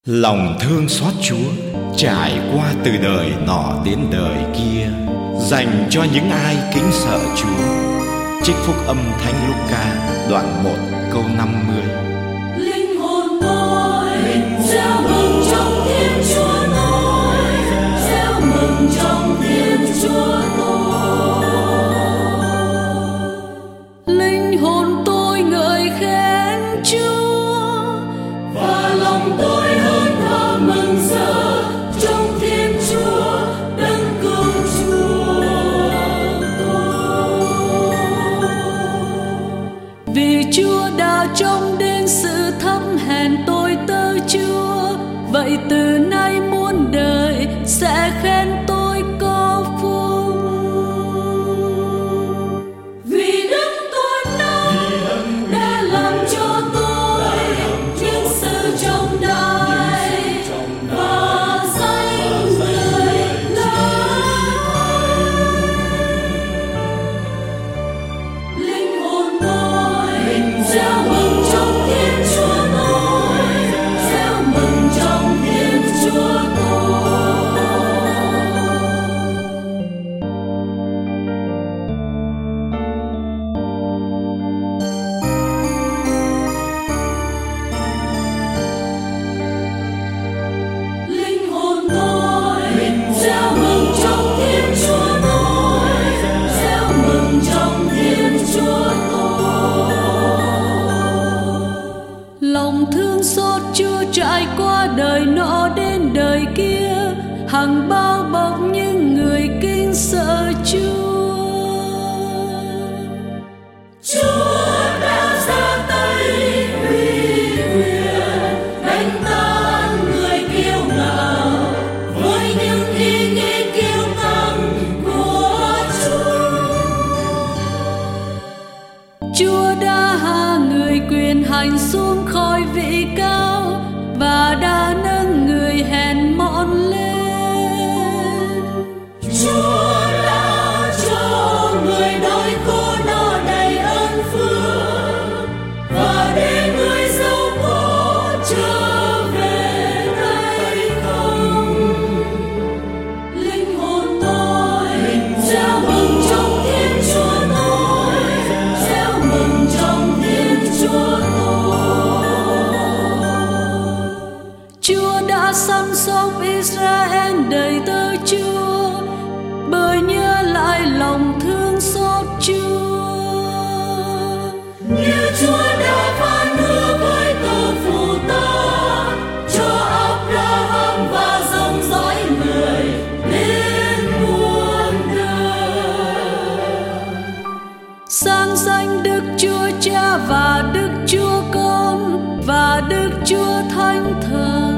Lòng thương xót Chúa trải qua từ đời nọ đến đời kia, dành cho những ai kính sợ Chúa. Trích Phúc Âm Thánh Luca đoạn 1 câu 50. Linh hồn tôi reo mừng trong Thiên Chúa tôi, reo mừng trong Thiên Chúa tôi. Linh hồn tôi ngợi khen Chúa, và lòng tôi hơn thở mừng rỡ trong Thiên Chúa đấng cứu Chúa tôi. Vì Chúa đã trông đến sự thấp hèn tôi tớ Chúa, vậy từ nay muôn đời sẽ khen tôi có phúc. Vì Đức tôi nâng đã làm cho tôi những sự trọng đại, và danh người lớn. Linh hồn tôi reo mừng trong Thiên Chúa tôi, reo mừng trong Thiên Chúa tôi. Linh hồn tôi reo mừng trong Thiên Chúa tôi, reo mừng trong Thiên Chúa tôi. Lòng thương xót Chúa trải qua đời nọ đến đời kia, hằng bao bọc những người kính sợ Chúa. Chúa đã ra tay uy quyền, đánh tan người kiêu ngạo với những ý nghĩ kiêu căng của Chúa. Chúa đã hạ người quyền hành xuống khỏi vị cao, và đã nâng người hèn mọn lên. Chúa đã cho người đói khổ no đầy ơn phước, và để người giàu có trở về đây không. Linh hồn tôi reo mừng trong Thiên Chúa tôi, reo mừng trong Thiên Chúa tôi. Chúa đã săn sóc Israel đời tớ Chúa, bởi nhớ lại lòng thương xót Chúa. Như Chúa đã phán hứa với tổ phụ ta, cho Abraham và dòng dõi người đến muôn đời. Sáng danh Đức Chúa Cha và Đức Chúa Con và Đức Chúa Thánh Thần.